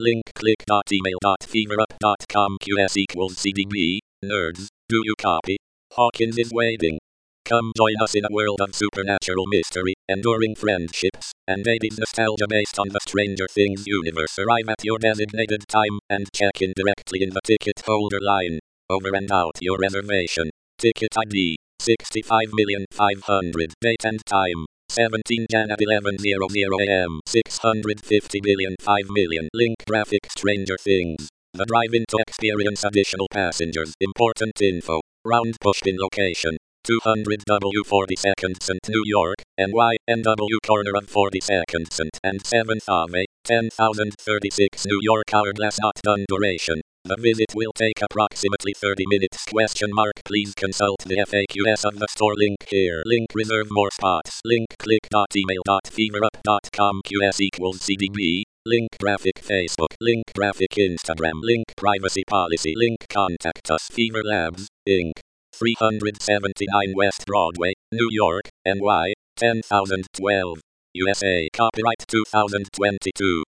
Link click.email.feverup.com QS equals CDB. Nerds, do you copy? Hawkins is waiting. Come join us in a world of supernatural mystery, enduring friendships, and 80s nostalgia based on the Stranger Things universe. Arrive at your designated time, and check in directly in the ticket holder line. Over and out your reservation. Ticket ID, 65,500,000. Date and time, 17 Jan at 11:00 AM. 650,000,000,005,000,000. Link graphic Stranger Things. The drive-in to experience additional passengers. Important info. Round push-in location. 200 W 42nd St. New York, NY, NW corner of 42nd St. and 7th Ave, 10,036 New York. Hourglass not done duration. The visit will take approximately 30 minutes. Please consult the FAQs of the store link here. Link reserve more spots. Link click.email.feverup.com QS equals CDB. Link graphic Facebook. Link graphic Instagram. Link privacy policy. Link contact us. Fever Labs, Inc. 379 West Broadway, New York, NY, 10012. USA. Copyright 2022.